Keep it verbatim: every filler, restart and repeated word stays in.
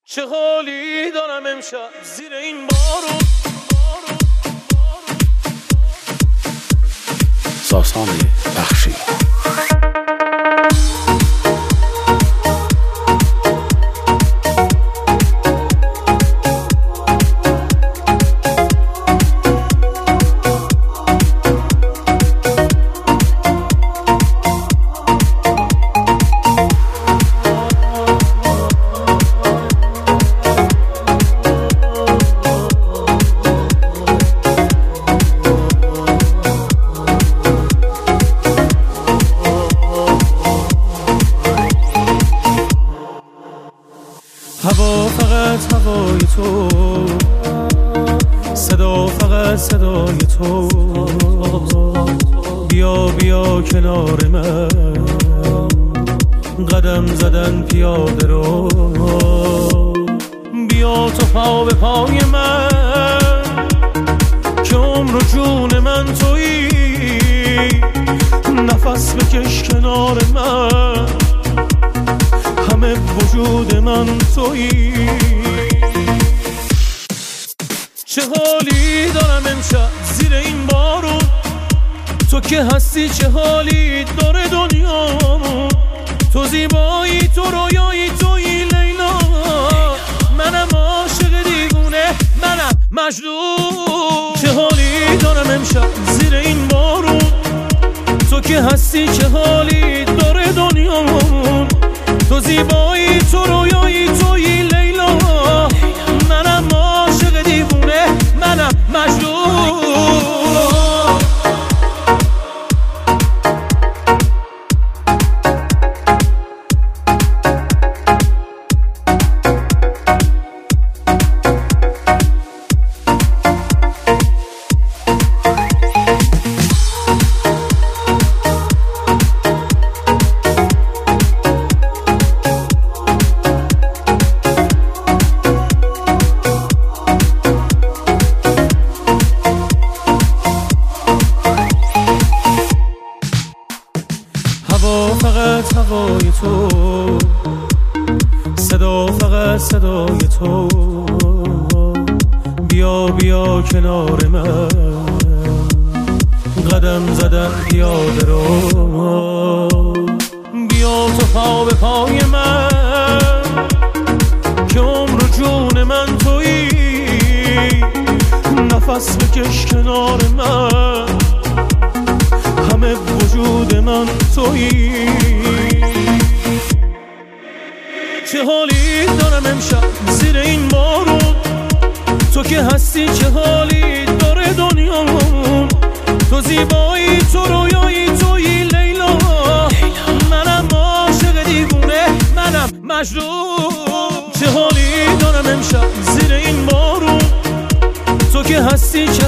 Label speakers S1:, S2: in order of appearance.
S1: چه حالی دارم امشب زیر این بارون.
S2: ساسان بخشی
S1: هوا فقط هوای تو، صدا فقط صدای تو. بیا بیا کنار من، قدم زدن پیاده رو. بیا تو پا به پای من که عمر و جون من تویی. نفس بکش کنار من، همه وجود من تویی. چه حالی دارم امشب زیر این بارون. تو که هستی چه حالی داره دنیامون. تو زیبایی، تو رویایی، تویی لیلا. منم عاشق دیوونه، منم مجنون. چه حالی دارم امشب زیر این بارون. تو که هستی چه حالی داره دنیامون. تو زیبایی، تو رویایی، تویی لیلا. منم عاشق دیوونه، منم مجنون. هوا فقط هوای تو، صدا فقط صدای تو. بیا بیا کنار من، قدم زدن پیاده رو. بیا تو پا به پای من که عمر و جون من تویی. نفس بکش کنار من، همه وجود من تویی. چه حالی دارم امشب زیر این بارون. تو که هستی چه حالی داره دنیامون. تو زیبایی، تو رویایی، تویی لیلا. منم عاشق دیوونه، منم مجنون. چه حالی دارم امشب زیر این بارون. تو که هستی چه